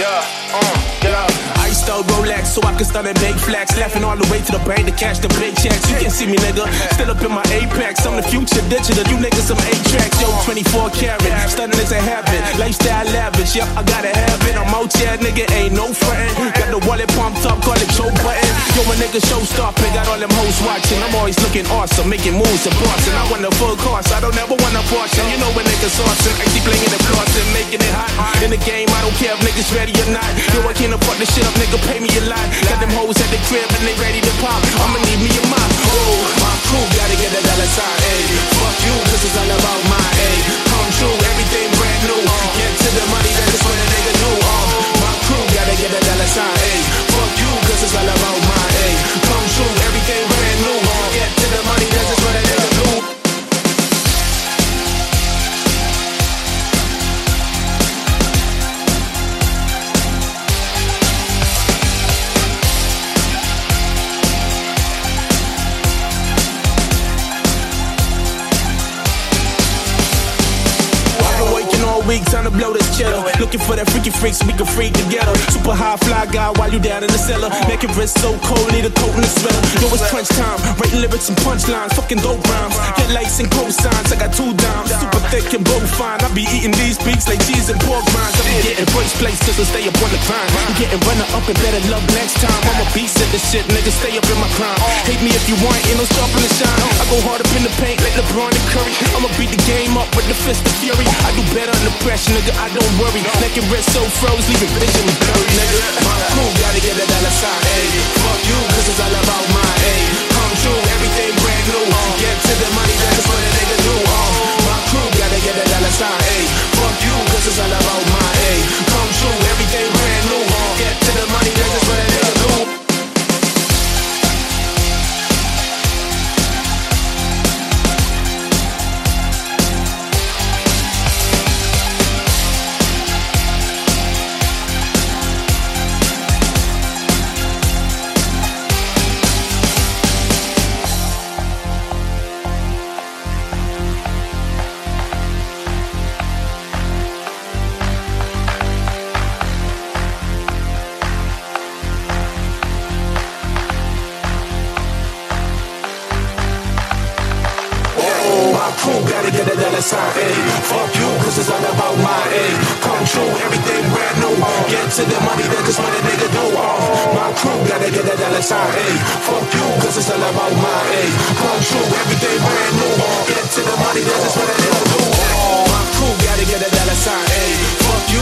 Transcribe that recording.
Iced out Rolex so I can stun and make flex. Laughing all the way to the bank to cash the big checks. You can't see me, nigga. Still up in my apex. I'm the future digital. You niggas some 8 tracks. Yo, 24 karat. Stunning is a habit. Lifestyle lavish. Yep, I gotta have it. I'm out here, nigga. Ain't no frontin'. Got the wallet pumped up. Call it Joe Button. Yo, a nigga showstopper. Got all them hoes watching. I'm always looking awesome. Making moves and bossing. I want the full course. I don't ever want a portion. You know when niggas awesome. I keep playing the flossing. Making it hot. In the game, I don't care if niggas ready or not. Yo, I can't afford this shit up, nigga. Pay me a lot. Got them hoes at the crib and they ready to pop. I'ma need me a mop. Oh, my crew gotta get a dollar sign. Ayy, fuck you, this is all about my ayy. Come true, everything brand new. Get to the money, that is what a nigga do. My crew gotta get a dollar sign. Ayy, fuck you, this is all about my ayy. Come true, everything brand new. Get to the money, that is what a nigga do. Week, time to blow this cheddar. Looking for that freaky freak so we can freak together. Super high fly guy while you down in the cellar. Making wrist so cold, need a coat in the sweater. Yo, it's crunch time. Writing lyrics and punchlines. Fucking dope rhymes. Get lights and cosigns. I got 2 dimes. Super thick and both fine. I be eating these beats like cheese and pork rinds. I be getting first place cause I stay up on the grind. You getting runner up and better luck next time. I'm a beast at this shit, nigga. Stay up in my prime. Hate me if you want, ain't no stopping the shine. I go hard up in the paint like LeBron and Curry. I'ma beat the game up with the fist of fury. I do better under pressure, nigga, I don't worry. Neck and wrist so froze, leaving vision blurry, nigga. My crew gotta get a dollar sign, ayy. Fuck you, cause it's all about my ayy. Come true, everything brand new. Get to the money, that's what a nigga do. My crew gotta get a dollar sign, ayy. Fuck you, cause it's all about my ayy. Come true, everything brand new. Get to the money, that's what a nigga do. Sign, ayy. Fuck you, cause it's all about my ayy. Come true, everything brand new. Get to the money, that's just what a nigga do. My crew gotta get a dollar sign, ayy. Fuck you, cause it's all about my ayy. Come true, everything brand new. Get to the money, that's just what a nigga do. My crew gotta get a dollar sign, ayy. Fuck you,